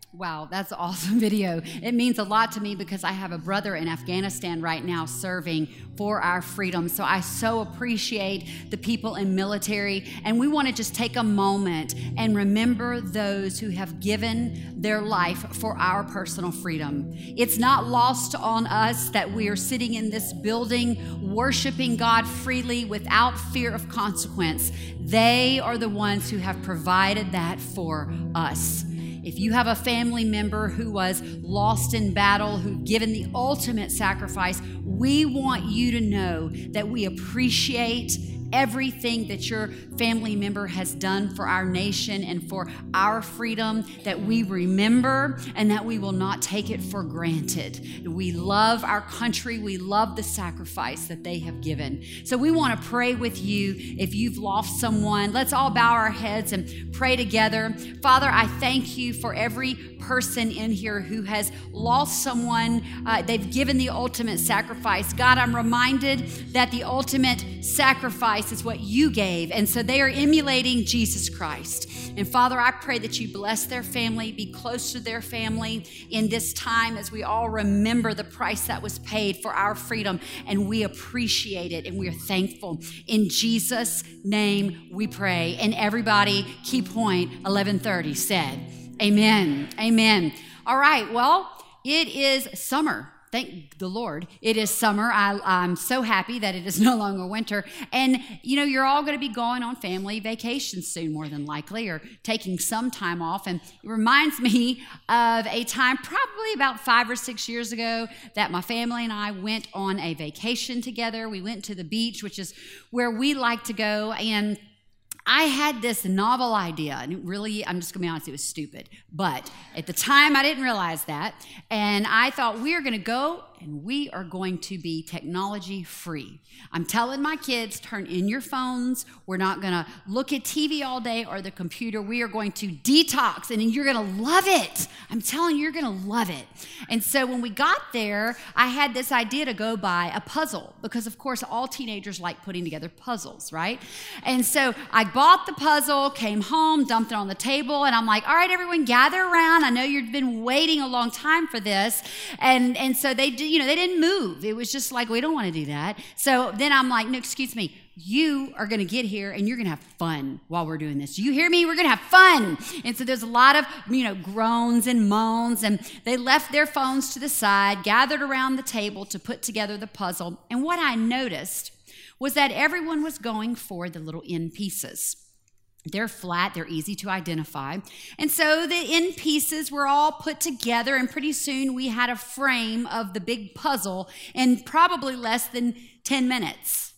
Wow, that's an awesome video. It means a lot to me because I have a brother in Afghanistan right now serving for our freedom. So I so appreciate the people in military. And we want to just take a moment and remember those who have given their life for our personal freedom. It's not lost on us that we are sitting in this building worshiping God freely without fear of consequence. They are the ones who have provided that for us. If you have a family member who was lost in battle, who've given the ultimate sacrifice, we want you to know that we appreciate everything that your family member has done for our nation and for our freedom, that we remember and that we will not take it for granted. We love our country. We love the sacrifice that they have given. So we want to pray with you. If you've lost someone, let's all bow our heads and pray together. Father, I thank you for every person in here who has lost someone. They've given the ultimate sacrifice. God, I'm reminded that the ultimate sacrifice is what you gave. And so they are emulating Jesus Christ. And Father, I pray that you bless their family, be close to their family in this time as we all remember the price that was paid for our freedom. And we appreciate it and we are thankful. In Jesus' name we pray. And everybody, key point 1130 said, amen. Amen. All right. Well, it is summer. Thank the Lord. It is summer. I'm so happy that it is no longer winter. And, you're all going to be going on family vacations soon, more than likely, or taking some time off. And it reminds me of a time probably about 5 or 6 years ago that my family and I went on a vacation together. We went to the beach, which is where we like to go. And I had this novel idea, and really, I'm just going to be honest, it was stupid. But at the time, I didn't realize that. And I thought, we are going to go, and we are going to be technology free. I'm telling my kids, turn in your phones. We're not going to look at TV all day or the computer. We are going to detox, and you're going to love it. I'm telling you, you're going to love it. And so when we got there, I had this idea to go buy a puzzle because, of course, all teenagers like putting together puzzles, right? And so I bought the puzzle, came home, dumped it on the table, and I'm like, all right, everyone, gather around. I know you've been waiting a long time for this. And so they didn't move. It was just like, we don't want to do that. So then I'm like, no, excuse me. You are going to get here and you're going to have fun while we're doing this. You hear me? We're going to have fun. And so there's a lot of, groans and moans, and they left their phones to the side, gathered around the table to put together the puzzle. And what I noticed was that everyone was going for the little end pieces. They're flat, they're easy to identify. And so the end pieces were all put together, and pretty soon we had a frame of the big puzzle in probably less than 10 minutes.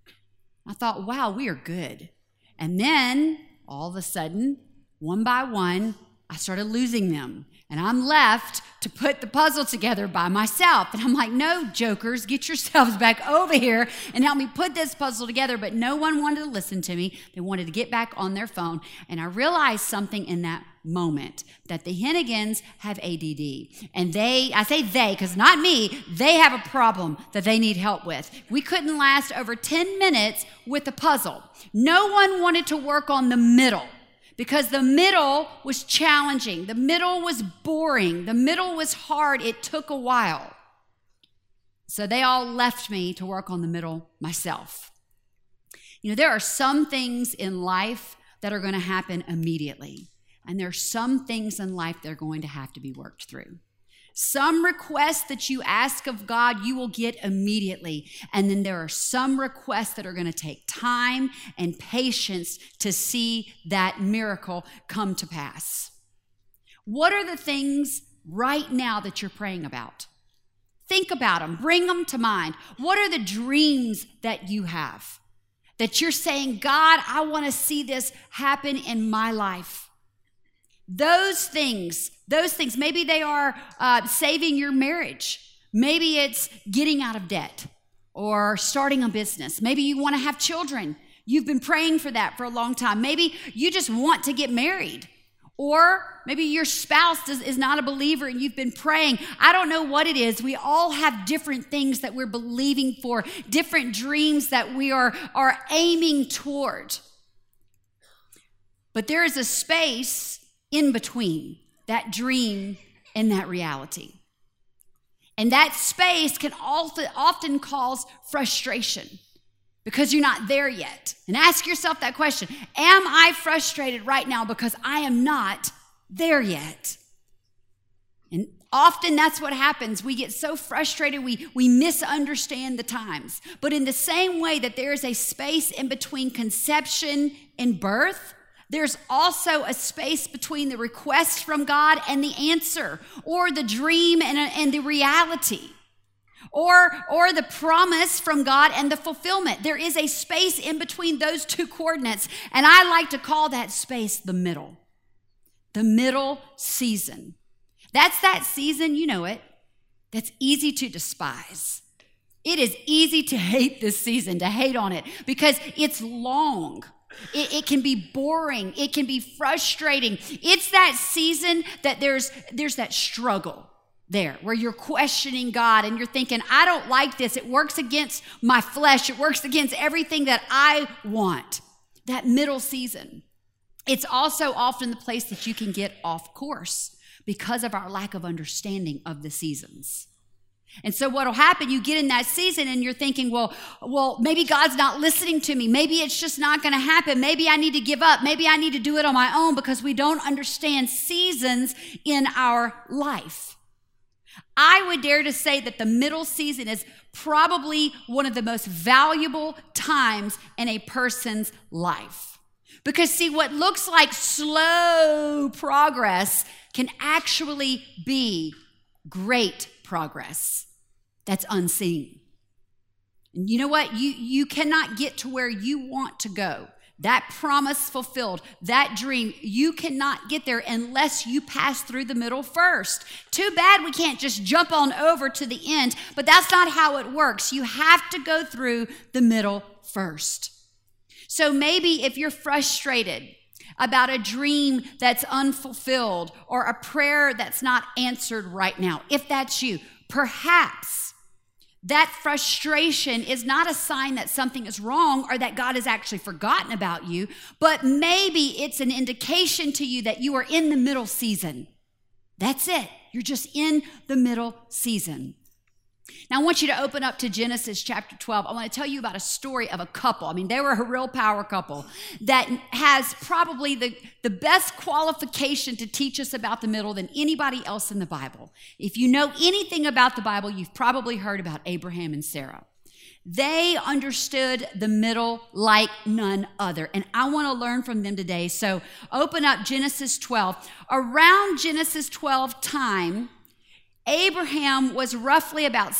I thought, wow, we are good. And then all of a sudden, one by one, I started losing them. And I'm left to put the puzzle together by myself. And I'm like, no, jokers, get yourselves back over here and help me put this puzzle together. But no one wanted to listen to me. They wanted to get back on their phone. And I realized something in that moment, that the Hennigans have ADD. And I say they, because not me, they have a problem that they need help with. We couldn't last over 10 minutes with the puzzle. No one wanted to work on the middle, because the middle was challenging. The middle was boring. The middle was hard. It took a while. So they all left me to work on the middle myself. There are some things in life that are going to happen immediately. And there are some things in life that are going to have to be worked through. Some requests that you ask of God, you will get immediately. And then there are some requests that are going to take time and patience to see that miracle come to pass. What are the things right now that you're praying about? Think about them. Bring them to mind. What are the dreams that you have that you're saying, God, I want to see this happen in my life? Those things, maybe they are saving your marriage. Maybe it's getting out of debt or starting a business. Maybe you want to have children. You've been praying for that for a long time. Maybe you just want to get married. Or maybe your spouse is not a believer and you've been praying. I don't know what it is. We all have different things that we're believing for, different dreams that we are aiming toward. But there is a space in between. that dream and that reality. And that space can often cause frustration because you're not there yet. And ask yourself that question: am I frustrated right now because I am not there yet? And often that's what happens. We get so frustrated, we misunderstand the times. But in the same way that there is a space in between conception and birth, there's also a space between the request from God and the answer, or the dream and the reality, or the promise from God and the fulfillment. There is a space in between those two coordinates, and I like to call that space the middle season. That's that season, you know it, that's easy to despise. It is easy to hate this season, to hate on it, because it's long. It can be boring. It can be frustrating. It's that season that there's that struggle there where you're questioning God and you're thinking, I don't like this. It works against my flesh. It works against everything that I want. That middle season. It's also often the place that you can get off course because of our lack of understanding of the seasons. And so what'll happen, you get in that season and you're thinking, well, maybe God's not listening to me. Maybe it's just not going to happen. Maybe I need to give up. Maybe I need to do it on my own, because we don't understand seasons in our life. I would dare to say that the middle season is probably one of the most valuable times in a person's life. Because see, what looks like slow progress can actually be great progress that's unseen. And you know what? You cannot get to where you want to go. That promise fulfilled, that dream, you cannot get there unless you pass through the middle first. Too bad we can't just jump on over to the end, but that's not how it works. You have to go through the middle first. So maybe if you're frustrated about a dream that's unfulfilled or a prayer that's not answered right now, if that's you, perhaps that frustration is not a sign that something is wrong or that God has actually forgotten about you, but maybe it's an indication to you that you are in the middle season. That's it. You're just in the middle season. Now, I want you to open up to Genesis chapter 12. I want to tell you about a story of a couple. I mean, they were a real power couple that has probably the best qualification to teach us about the middle than anybody else in the Bible. If you know anything about the Bible, you've probably heard about Abraham and Sarah. They understood the middle like none other, and I want to learn from them today. So open up Genesis 12. Around Genesis 12 time, Abraham was roughly about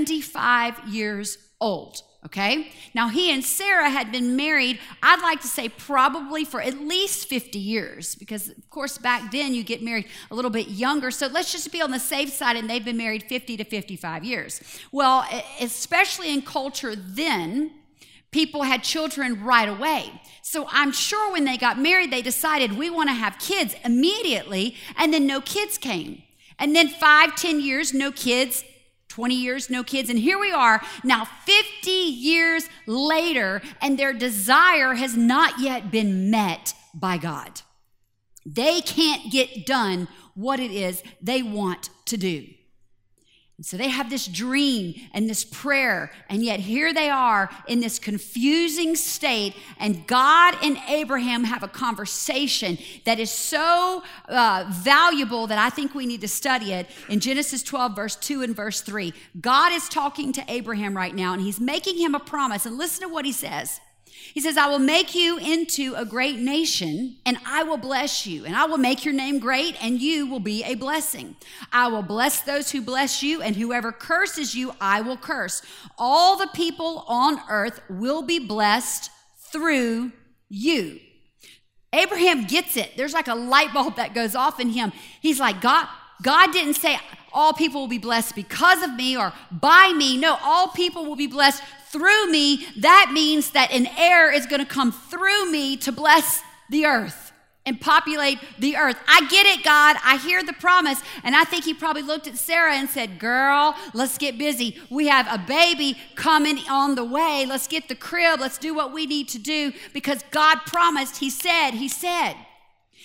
75 years old, okay? Now, he and Sarah had been married, I'd like to say probably for at least 50 years, because, of course, back then you get married a little bit younger. So let's just be on the safe side, and they've been married 50 to 55 years. Well, especially in culture then, people had children right away. So I'm sure when they got married, they decided we want to have kids immediately, and then no kids came. And then 5, 10 years, no kids, 20 years, no kids. And here we are now 50 years later, and their desire has not yet been met by God. They can't get done what it is they want to do. And so they have this dream and this prayer, and yet here they are in this confusing state, and God and Abraham have a conversation that is so valuable that I think we need to study it. In Genesis 12, verse 2 and verse 3, God is talking to Abraham right now, and he's making him a promise, and listen to what he says. He says, I will make you into a great nation, and I will bless you, and I will make your name great, and you will be a blessing. I will bless those who bless you, and whoever curses you, I will curse. All the people on earth will be blessed through you. Abraham gets it. There's like a light bulb that goes off in him. He's like, God didn't say all people will be blessed because of me or by me. No, all people will be blessed through me. That means that an heir is going to come through me to bless the earth and populate the earth. I get it, God. I hear the promise. And I think he probably looked at Sarah and said, girl, let's get busy. We have a baby coming on the way. Let's get the crib. Let's do what we need to do because God promised. He said.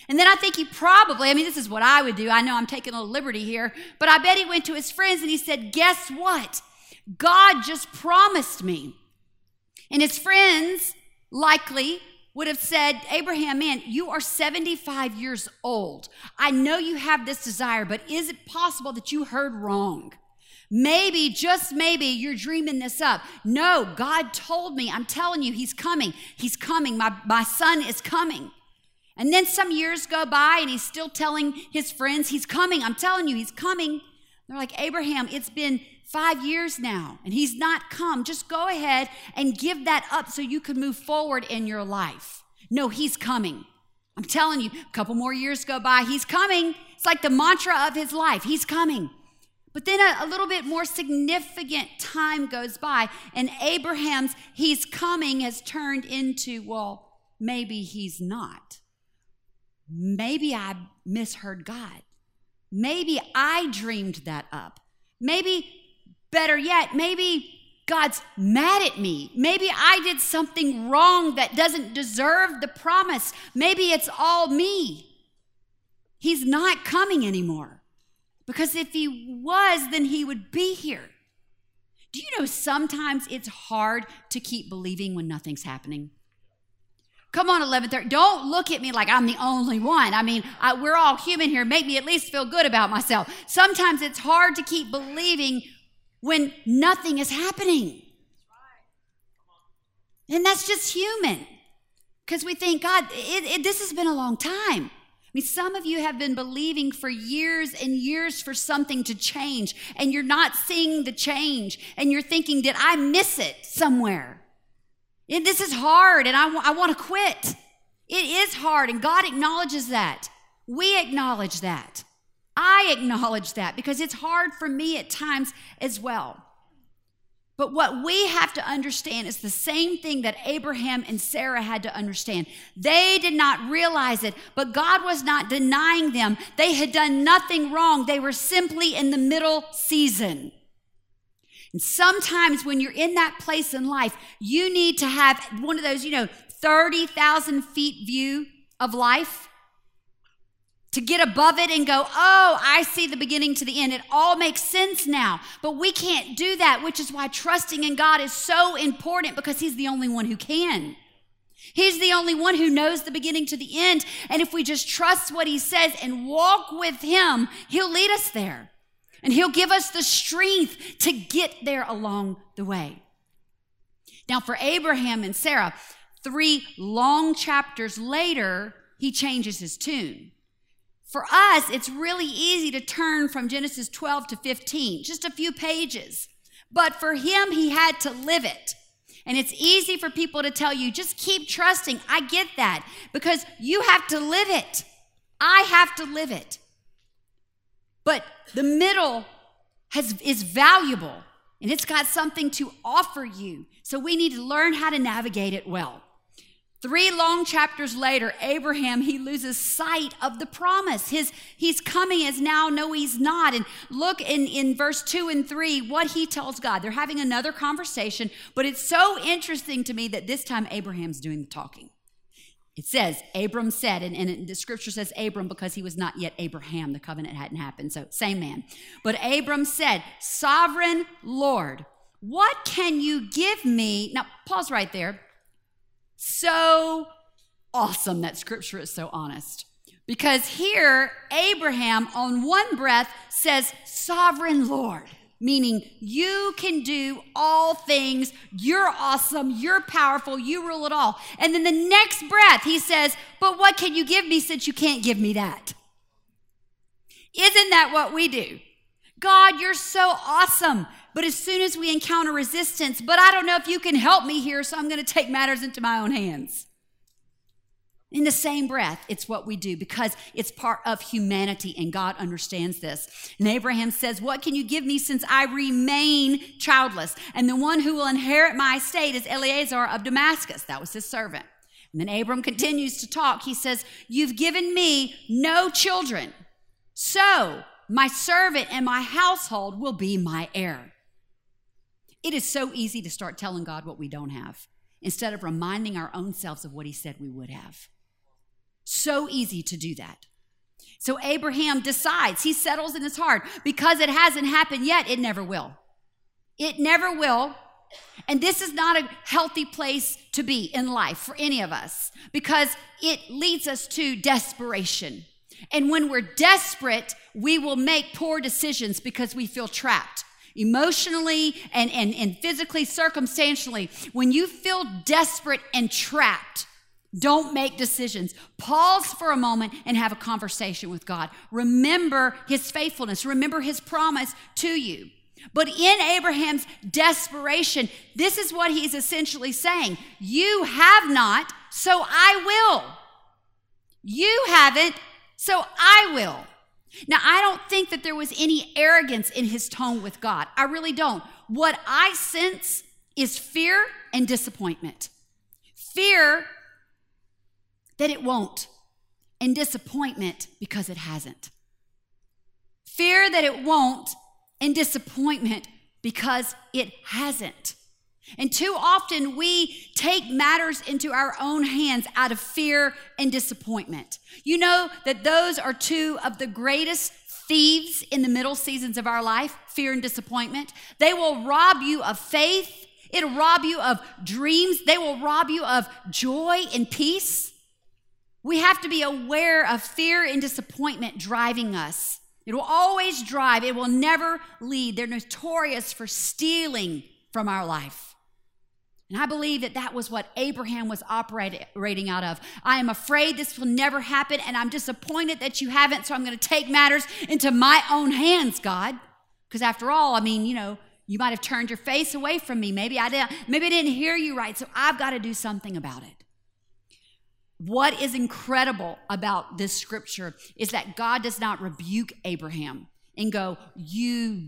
And then I think he probably, this is what I would do. I know I'm taking a little liberty here, but I bet he went to his friends and he said, guess what? God just promised me. And his friends likely would have said, Abraham, man, you are 75 years old. I know you have this desire, but is it possible that you heard wrong? Maybe, just maybe, you're dreaming this up. No, God told me. I'm telling you, he's coming. He's coming. My son is coming. And then some years go by and he's still telling his friends, he's coming. I'm telling you, he's coming. They're like, Abraham, it's been 5 years now and he's not come. Just go ahead and give that up so you can move forward in your life. No, he's coming. I'm telling you, a couple more years go by, he's coming. It's like the mantra of his life. He's coming. But then a little bit more significant time goes by and Abraham's he's coming has turned into, well, maybe he's not. Maybe I misheard God. Maybe I dreamed that up. Maybe, better yet, maybe God's mad at me. Maybe I did something wrong that doesn't deserve the promise. Maybe it's all me. He's not coming anymore. Because if he was, then he would be here. Do you know sometimes it's hard to keep believing when nothing's happening? Come on, 11:30. Don't look at me like I'm the only one. We're all human here. Make me at least feel good about myself. Sometimes it's hard to keep believing when nothing is happening. And that's just human. Because we think, God, this has been a long time. Some of you have been believing for years and years for something to change, and you're not seeing the change, and you're thinking, did I miss it somewhere? And this is hard, and I want to quit. It is hard, and God acknowledges that. We acknowledge that. I acknowledge that because it's hard for me at times as well. But what we have to understand is the same thing that Abraham and Sarah had to understand. They did not realize it, but God was not denying them. They had done nothing wrong. They were simply in the middle season. And sometimes when you're in that place in life, you need to have one of those, 30,000 feet view of life to get above it and go, oh, I see the beginning to the end. It all makes sense now. But we can't do that, which is why trusting in God is so important because he's the only one who can. He's the only one who knows the beginning to the end. And if we just trust what he says and walk with him, he'll lead us there. And he'll give us the strength to get there along the way. Now, for Abraham and Sarah, 3 long chapters later, he changes his tune. For us, it's really easy to turn from Genesis 12 to 15, just a few pages. But for him, he had to live it. And it's easy for people to tell you, just keep trusting. I get that because you have to live it. I have to live it. But the middle is valuable and it's got something to offer you. So we need to learn how to navigate it well. 3 long chapters later, Abraham, he loses sight of the promise. He's coming as now, no, he's not. And look in verse 2 and 3, what he tells God. They're having another conversation, but it's so interesting to me that this time Abraham's doing the talking. It says, Abram said, and the scripture says Abram because he was not yet Abraham. The covenant hadn't happened, so same man. But Abram said, Sovereign Lord, what can you give me? Now, pause right there. So awesome that scripture is so honest. Because here, Abraham on one breath says, Sovereign Lord, meaning you can do all things. You're awesome. You're powerful. You rule it all. And then the next breath, he says, but what can you give me since you can't give me that? Isn't that what we do? God, you're so awesome. But as soon as we encounter resistance, but I don't know if you can help me here, so I'm going to take matters into my own hands. In the same breath, it's what we do because it's part of humanity and God understands this. And Abraham says, what can you give me since I remain childless? And the one who will inherit my estate is Eliezer of Damascus. That was his servant. And then Abram continues to talk. He says, you've given me no children, so my servant and my household will be my heir. It is so easy to start telling God what we don't have instead of reminding our own selves of what he said we would have. So easy to do that. So Abraham decides, he settles in his heart, because it hasn't happened yet, it never will. It never will. And this is not a healthy place to be in life for any of us, because it leads us to desperation. And when we're desperate, we will make poor decisions because we feel trapped emotionally and physically, circumstantially. When you feel desperate and trapped, don't make decisions. Pause for a moment and have a conversation with God. Remember his faithfulness. Remember his promise to you. But in Abraham's desperation, this is what he's essentially saying. You have not, so I will. You haven't, so I will. Now, I don't think that there was any arrogance in his tone with God. I really don't. What I sense is fear and disappointment. Fear that it won't, and disappointment because it hasn't. Fear that it won't, and disappointment because it hasn't. And too often we take matters into our own hands out of fear and disappointment. You know that those are two of the greatest thieves in the middle seasons of our life, fear and disappointment. They will rob you of faith. It'll rob you of dreams. They will rob you of joy and peace. We have to be aware of fear and disappointment driving us. It will always drive. It will never lead. They're notorious for stealing from our life. And I believe that that was what Abraham was operating out of. I am afraid this will never happen, and I'm disappointed that you haven't, so I'm going to take matters into my own hands, God. Because after all, I mean, you might have turned your face away from me. Maybe I didn't hear you right, so I've got to do something about it. What is incredible about this scripture is that God does not rebuke Abraham and go, you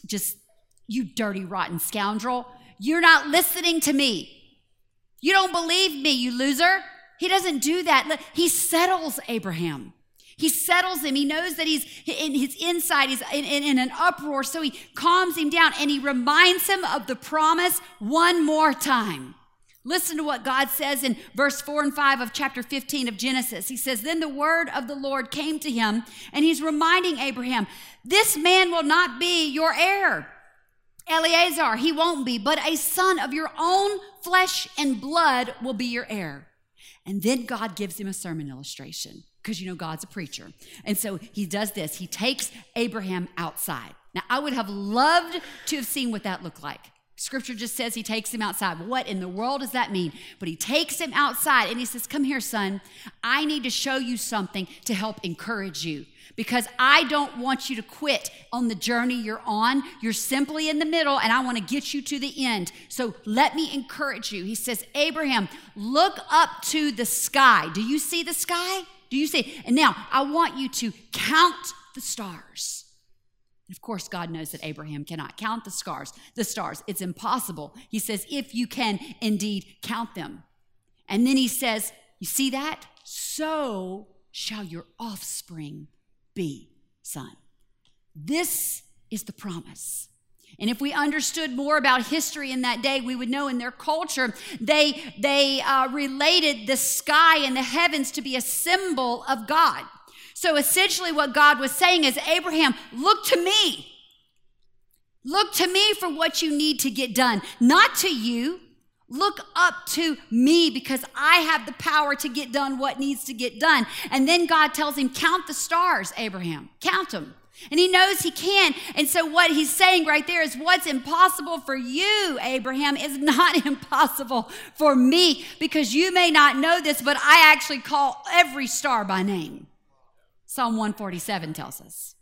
dirty, rotten scoundrel. You're not listening to me. You don't believe me, you loser. He doesn't do that. He settles Abraham. He settles him. He knows that he's in his inside. He's in an uproar. So he calms him down and he reminds him of the promise one more time. Listen to what God says in verse 4 and 5 of chapter 15 of Genesis. He says, then the word of the Lord came to him, and he's reminding Abraham, this man will not be your heir. Eliezer, he won't be, but a son of your own flesh and blood will be your heir. And then God gives him a sermon illustration, because God's a preacher. And so he does this. He takes Abraham outside. Now, I would have loved to have seen what that looked like. Scripture just says he takes him outside. What in the world does that mean? But he takes him outside and he says, come here, son. I need to show you something to help encourage you, because I don't want you to quit on the journey you're on. You're simply in the middle, and I want to get you to the end. So let me encourage you. He says, Abraham, look up to the sky. Do you see the sky? Do you see? And now I want you to count the stars. Of course, God knows that Abraham cannot count the stars. It's impossible. He says, if you can indeed count them. And then he says, you see that? So shall your offspring be, son. This is the promise. And if we understood more about history in that day, we would know in their culture, they related the sky and the heavens to be a symbol of God. So essentially what God was saying is, Abraham, look to me. Look to me for what you need to get done, not to you. Look up to me, because I have the power to get done what needs to get done. And then God tells him, count the stars, Abraham, count them. And he knows he can. And so what he's saying right there is, what's impossible for you, Abraham, is not impossible for me, because you may not know this, but I actually call every star by name. Psalm 147 tells us.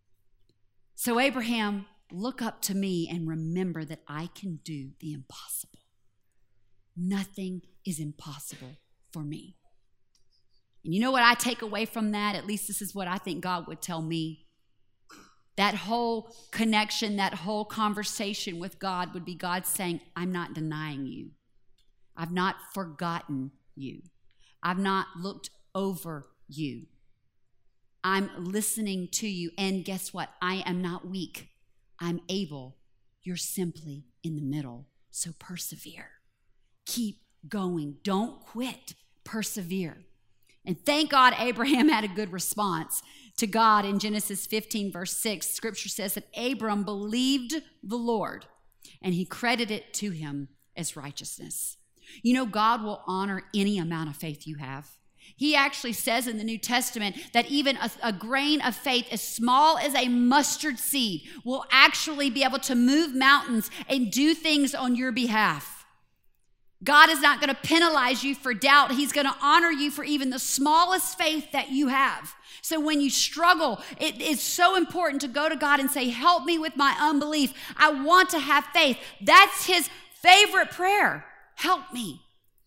So Abraham, look up to me and remember that I can do the impossible. Nothing is impossible for me. And you know what I take away from that? At least this is what I think God would tell me. That whole connection, that whole conversation with God would be God saying, I'm not denying you. I've not forgotten you. I've not looked over you. I'm listening to you. And guess what? I am not weak. I'm able. You're simply in the middle. So persevere. Keep going. Don't quit. Persevere. And thank God Abraham had a good response to God. In Genesis 15, verse 6, Scripture says that Abram believed the Lord, and he credited it to him as righteousness. You know, God will honor any amount of faith you have. He actually says in the New Testament that even a grain of faith as small as a mustard seed will actually be able to move mountains and do things on your behalf. God is not going to penalize you for doubt. He's going to honor you for even the smallest faith that you have. So when you struggle, it is so important to go to God and say, help me with my unbelief. I want to have faith. That's his favorite prayer. Help me.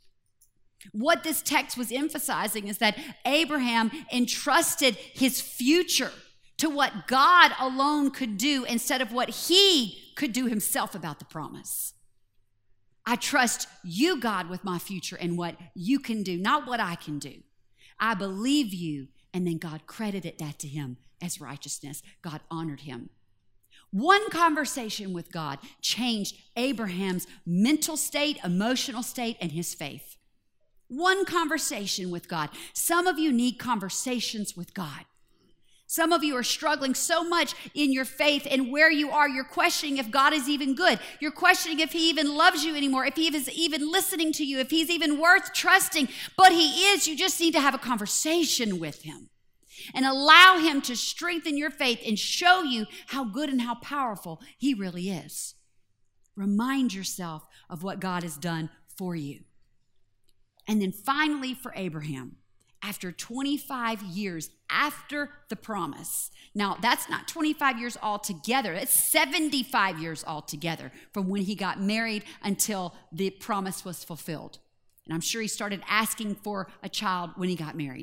What this text was emphasizing is that Abraham entrusted his future to what God alone could do instead of what he could do himself about the promise. I trust you, God, with my future and what you can do, not what I can do. I believe you. And then God credited that to him as righteousness. God honored him. One conversation with God changed Abraham's mental state, emotional state, and his faith. One conversation with God. Some of you need conversations with God. Some of you are struggling so much in your faith and where you are. You're questioning if God is even good. You're questioning if he even loves you anymore, if he is even listening to you, if he's even worth trusting. But he is. You just need to have a conversation with him and allow him to strengthen your faith and show you how good and how powerful he really is. Remind yourself of what God has done for you. And then finally for Abraham, after 25 years after the promise. Now, that's not 25 years altogether. It's 75 years altogether from when he got married until the promise was fulfilled. And I'm sure he started asking for a child when he got married.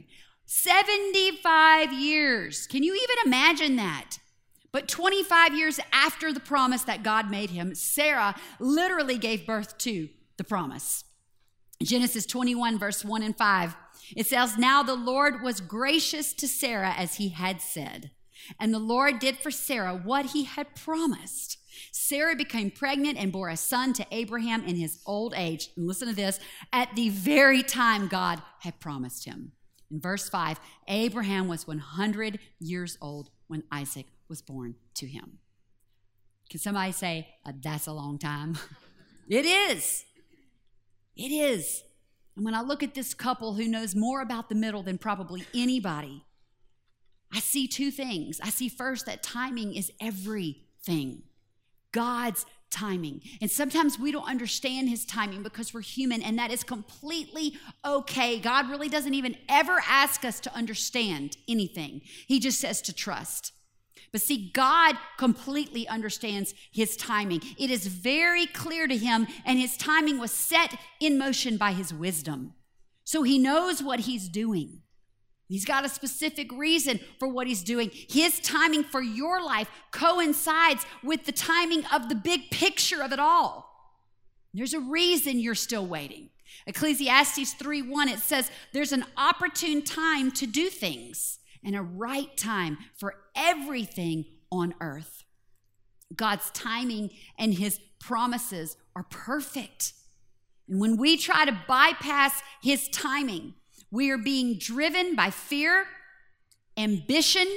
75 years. Can you even imagine that? But 25 years after the promise that God made him, Sarah literally gave birth to the promise. Genesis 21, verse 1 and 5. It says, now the Lord was gracious to Sarah as he had said, and the Lord did for Sarah what he had promised. Sarah became pregnant and bore a son to Abraham in his old age. And listen to this, at the very time God had promised him. In verse 5, Abraham was 100 years old when Isaac was born to him. Can somebody say, that's a long time? It is. It is. And when I look at this couple who knows more about the middle than probably anybody, I see two things. I see first that timing is everything. God's timing. And sometimes we don't understand his timing because we're human, and that is completely okay. God really doesn't even ever ask us to understand anything. He just says to trust. But see, God completely understands his timing. It is very clear to him, and his timing was set in motion by his wisdom. So he knows what he's doing. He's got a specific reason for what he's doing. His timing for your life coincides with the timing of the big picture of it all. There's a reason you're still waiting. Ecclesiastes 3:1, it says, there's an opportune time to do things and a right time for everything on earth. God's timing and his promises are perfect. And when we try to bypass his timing, we are being driven by fear, ambition,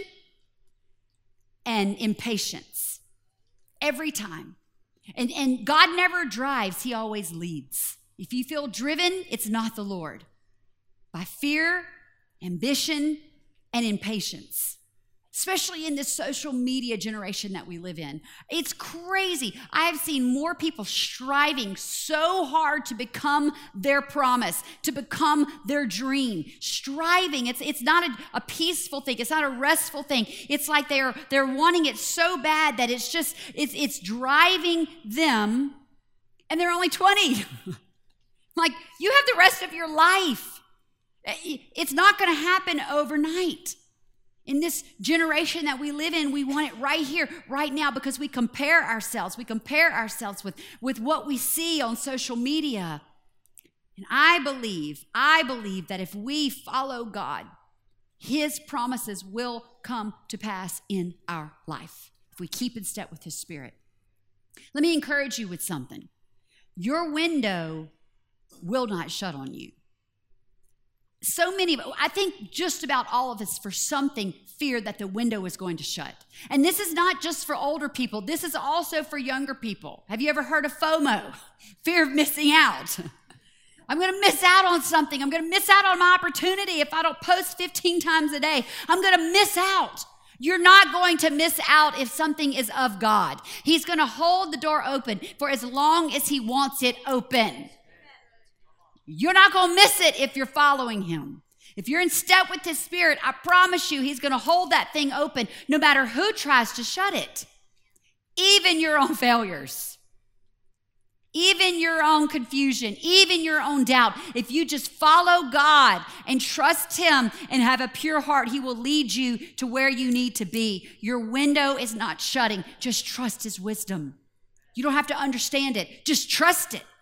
and impatience every time. And God never drives, he always leads. If you feel driven, it's not the Lord. By fear, ambition, and impatience, especially in this social media generation that we live in. It's crazy. I have seen more people striving so hard to become their promise, to become their dream. Striving, it's not a peaceful thing. It's not a restful thing. It's like they're wanting it so bad that it's driving them, and they're only 20. Like, you have the rest of your life. It's not going to happen overnight. In this generation that we live in, we want it right here, right now, because we compare ourselves. We compare ourselves with what we see on social media. And I believe that if we follow God, his promises will come to pass in our life if we keep in step with his Spirit. Let me encourage you with something. Your window will not shut on you. So many, I think just about all of us for something feared that the window was going to shut. And this is not just for older people. This is also for younger people. Have you ever heard of FOMO? Fear of missing out. I'm going to miss out on something. I'm going to miss out on my opportunity if I don't post 15 times a day. I'm going to miss out. You're not going to miss out if something is of God. He's going to hold the door open for as long as he wants it open. You're not going to miss it if you're following him. If you're in step with his Spirit, I promise you, he's going to hold that thing open no matter who tries to shut it. Even your own failures, even your own confusion, even your own doubt. If you just follow God and trust him and have a pure heart, he will lead you to where you need to be. Your window is not shutting. Just trust his wisdom. You don't have to understand it. Just trust it.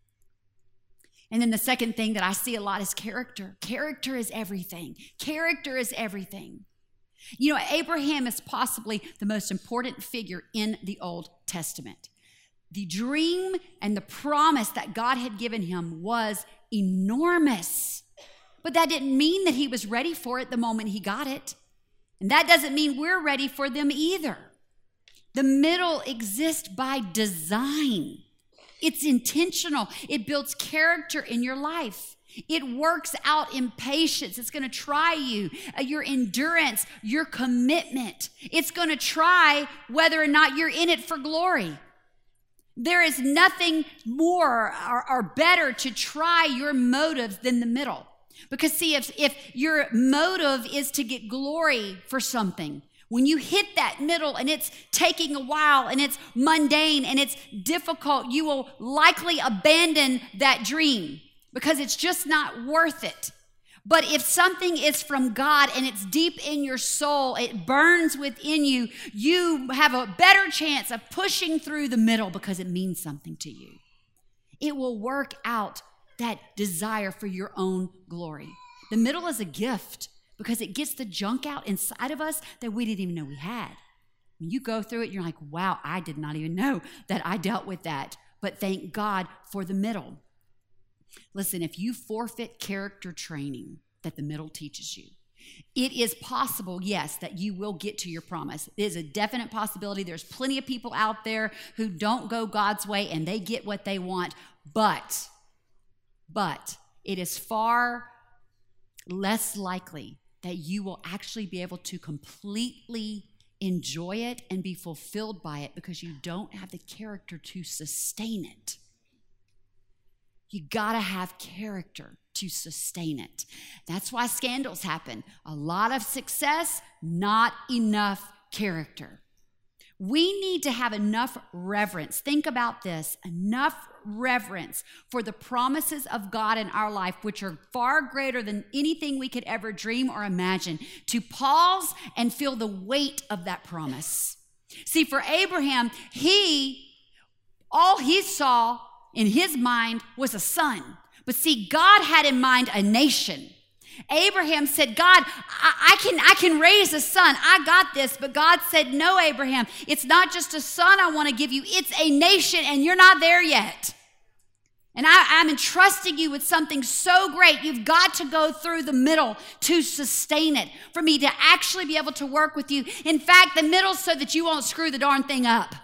And then the second thing that I see a lot is character. Character is everything. Character is everything. You know, Abraham is possibly the most important figure in the Old Testament. The dream and the promise that God had given him was enormous. But that didn't mean that he was ready for it the moment he got it. And that doesn't mean we're ready for them either. The middle exists by design. It's intentional. It builds character in your life. It works out in patience. It's going to try you, your endurance, your commitment. It's going to try whether or not you're in it for glory. There is nothing more or better to try your motives than the middle. Because see, if your motive is to get glory for something, when you hit that middle and it's taking a while and it's mundane and it's difficult, you will likely abandon that dream because it's just not worth it. But if something is from God and it's deep in your soul, it burns within you, you have a better chance of pushing through the middle because it means something to you. It will work out that desire for your own glory. The middle is a gift because it gets the junk out inside of us that we didn't even know we had. When you go through it, you're like, wow, I did not even know that I dealt with that. But thank God for the middle. Listen, if you forfeit character training that the middle teaches you, it is possible, yes, that you will get to your promise. It is a definite possibility. There's plenty of people out there who don't go God's way and they get what they want. But it is far less likely that you will actually be able to completely enjoy it and be fulfilled by it because you don't have the character to sustain it. You gotta have character to sustain it. That's why scandals happen. A lot of success, not enough character. We need to have enough reverence. Think about this, enough reverence for the promises of God in our life, which are far greater than anything we could ever dream or imagine, to pause and feel the weight of that promise. See, for Abraham, all he saw in his mind was a son. But see, God had in mind a nation. Abraham said, God, I can raise a son. I got this. But God said, no, Abraham, it's not just a son I want to give you. It's a nation, and you're not there yet. And I'm entrusting you with something so great. You've got to go through the middle to sustain it, for me to actually be able to work with you. In fact, the middle so that you won't screw the darn thing up.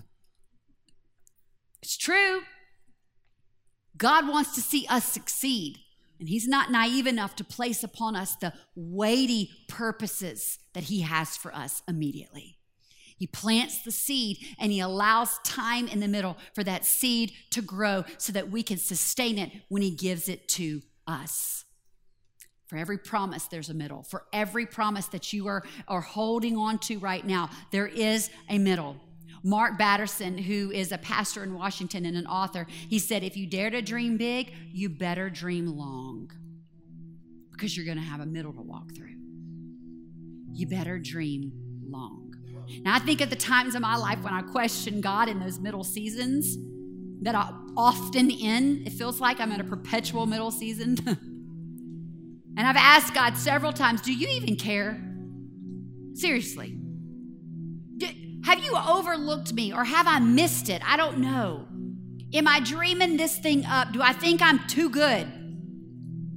It's true. God wants to see us succeed. And he's not naive enough to place upon us the weighty purposes that he has for us immediately. He plants the seed and he allows time in the middle for that seed to grow so that we can sustain it when he gives it to us. For every promise, there's a middle. For every promise that you are holding on to right now, there is a middle. Mark Batterson, who is a pastor in Washington and an author, he said, if you dare to dream big, you better dream long, because you're going to have a middle to walk through. You better dream long. Now, I think of the times in my life when I question God in those middle seasons that I'm often in. It feels like I'm in a perpetual middle season. And I've asked God several times, do you even care? Seriously. Have you overlooked me, or have I missed it? I don't know. Am I dreaming this thing up? Do I think I'm too good?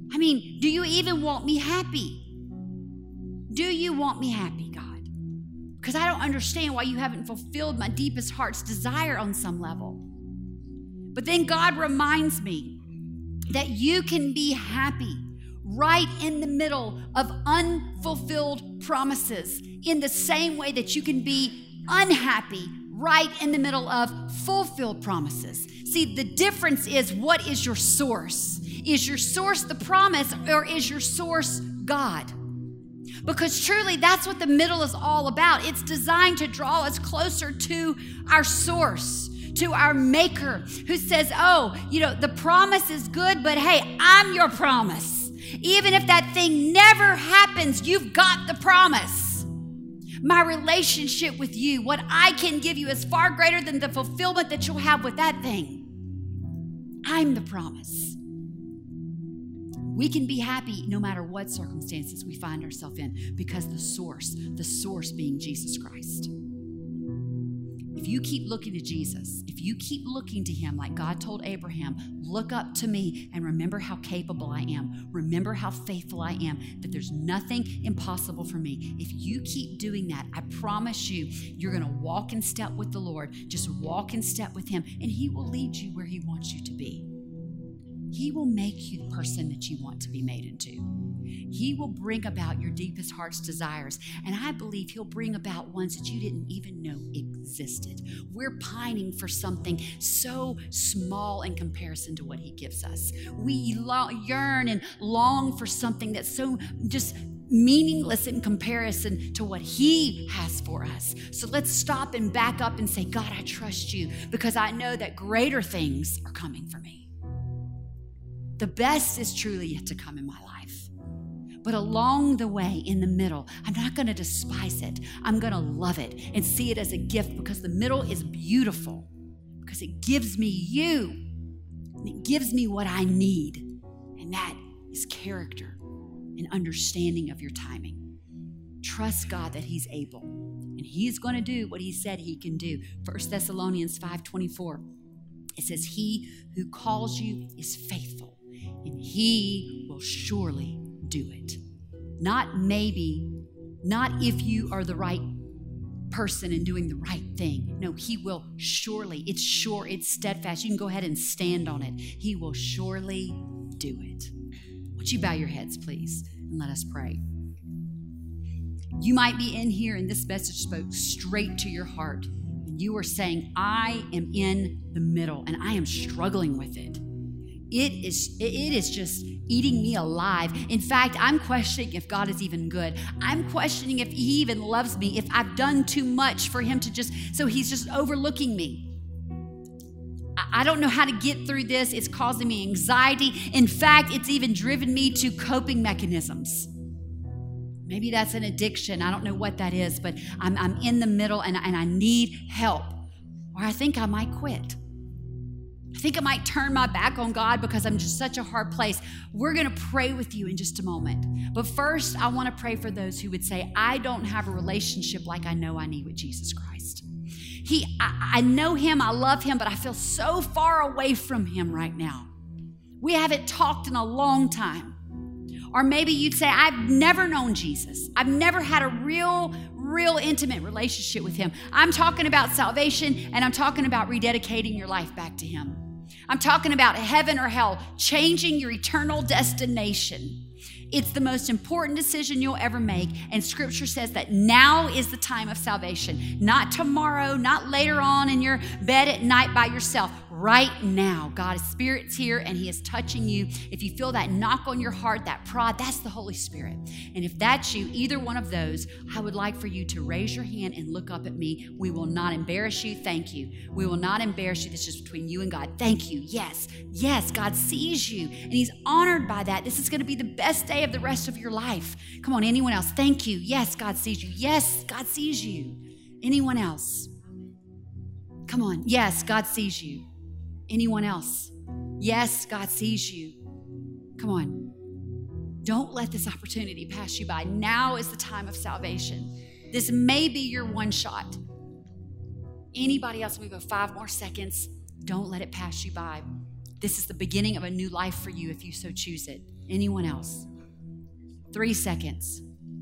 I mean, do you even want me happy? Do you want me happy, God? Because I don't understand why you haven't fulfilled my deepest heart's desire on some level. But then God reminds me that you can be happy right in the middle of unfulfilled promises, in the same way that you can be unhappy right in the middle of fulfilled promises. See, the difference is, what is your source? Is your source the promise, or is your source God? Because truly, that's what the middle is all about. It's designed to draw us closer to our source, to our maker, who says, oh, the promise is good, but hey, I'm your promise. Even if that thing never happens, you've got the promise. My relationship with you, what I can give you, is far greater than the fulfillment that you'll have with that thing. I'm the promise. We can be happy no matter what circumstances we find ourselves in, because the source being Jesus Christ. If you keep looking to Jesus, if you keep looking to him like God told Abraham, look up to me and remember how capable I am. Remember how faithful I am, that there's nothing impossible for me. If you keep doing that, I promise you, you're going to walk in step with the Lord. Just walk in step with him, and he will lead you where he wants you to be. He will make you the person that you want to be made into. He will bring about your deepest heart's desires. And I believe he'll bring about ones that you didn't even know existed. We're pining for something so small in comparison to what he gives us. We yearn and long for something that's so just meaningless in comparison to what he has for us. So let's stop and back up and say, God, I trust you, because I know that greater things are coming for me. The best is truly yet to come in my life. But along the way, in the middle, I'm not going to despise it. I'm going to love it and see it as a gift, because the middle is beautiful, because it gives me you, and it gives me what I need. And that is character and understanding of your timing. Trust God that he's able, and he's going to do what he said he can do. 1 Thessalonians 5:24, it says, he who calls you is faithful, and he will surely do it. Not maybe, not if you are the right person and doing the right thing. No, he will surely. It's sure, it's steadfast. You can go ahead and stand on it. He will surely do it. Would you bow your heads, please, and let us pray. You might be in here and this message spoke straight to your heart. And you are saying, I am in the middle and I am struggling with it. It is just eating me alive. In fact, I'm questioning if God is even good. I'm questioning if he even loves me, if I've done too much for him to so he's just overlooking me. I don't know how to get through this. It's causing me anxiety. In fact, it's even driven me to coping mechanisms. Maybe that's an addiction. I don't know what that is, but I'm in the middle and I need help. Or I think I might quit. I think I might turn my back on God because I'm just such a hard place. We're going to pray with you in just a moment. But first, I want to pray for those who would say, I don't have a relationship like I know I need with Jesus Christ. I know him, I love him, but I feel so far away from him right now. We haven't talked in a long time. Or maybe you'd say, I've never known Jesus. I've never had a real intimate relationship with him. I'm talking about salvation, and I'm talking about rededicating your life back to him. I'm talking about heaven or hell, changing your eternal destination. It's the most important decision you'll ever make. And scripture says that now is the time of salvation. Not tomorrow, not later on in your bed at night by yourself. Right now, God's Spirit's here and he is touching you. If you feel that knock on your heart, that prod, that's the Holy Spirit. And if that's you, either one of those, I would like for you to raise your hand and look up at me. We will not embarrass you. Thank you. We will not embarrass you. This is between you and God. Thank you. Yes. Yes, God sees you and he's honored by that. This is going to be the best day of the rest of your life. Come on, anyone else? Thank you. Yes, God sees you. Yes, God sees you. Anyone else? Come on. Yes, God sees you. Anyone else? Yes, God sees you. Come on. Don't let this opportunity pass you by. Now is the time of salvation. This may be your one shot. Anybody else? We go 5 more seconds. Don't let it pass you by. This is the beginning of a new life for you if you so choose it. Anyone else? 3 seconds.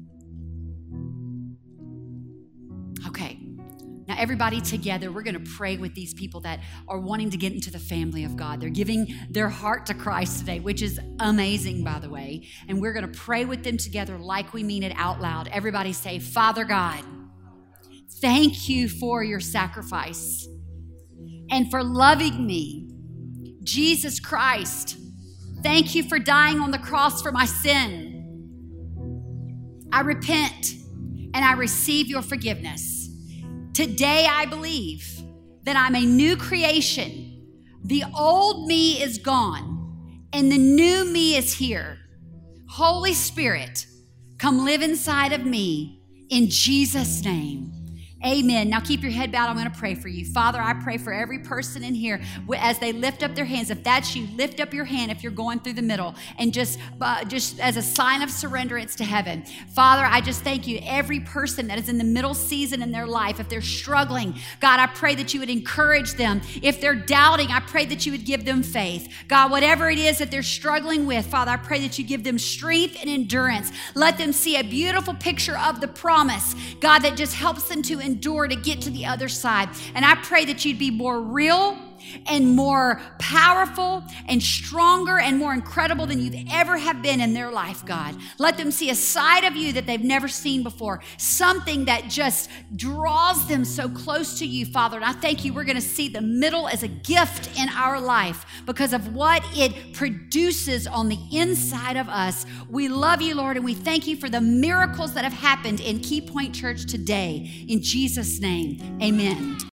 Okay. Now, everybody together, we're going to pray with these people that are wanting to get into the family of God. They're giving their heart to Christ today, which is amazing, by the way. And we're going to pray with them together like we mean it out loud. Everybody say, Father God, thank you for your sacrifice and for loving me. Jesus Christ, thank you for dying on the cross for my sin. I repent and I receive your forgiveness. Today I believe that I'm a new creation. The old me is gone and the new me is here. Holy Spirit, come live inside of me in Jesus' name. Amen. Now keep your head bowed. I'm going to pray for you. Father, I pray for every person in here as they lift up their hands. If that's you, lift up your hand if you're going through the middle and just as a sign of surrenderance to heaven. Father, I just thank you. Every person that is in the middle season in their life, if they're struggling, God, I pray that you would encourage them. If they're doubting, I pray that you would give them faith. God, whatever it is that they're struggling with, Father, I pray that you give them strength and endurance. Let them see a beautiful picture of the promise, God, that just helps them to endure to get to the other side. And I pray that you'd be more real and more powerful and stronger and more incredible than you've ever have been in their life, God. Let them see a side of you that they've never seen before, something that just draws them so close to you, Father. And I thank you, we're going to see the middle as a gift in our life because of what it produces on the inside of us. We love you, Lord, and we thank you for the miracles that have happened in Key Point Church today. In Jesus' name, amen.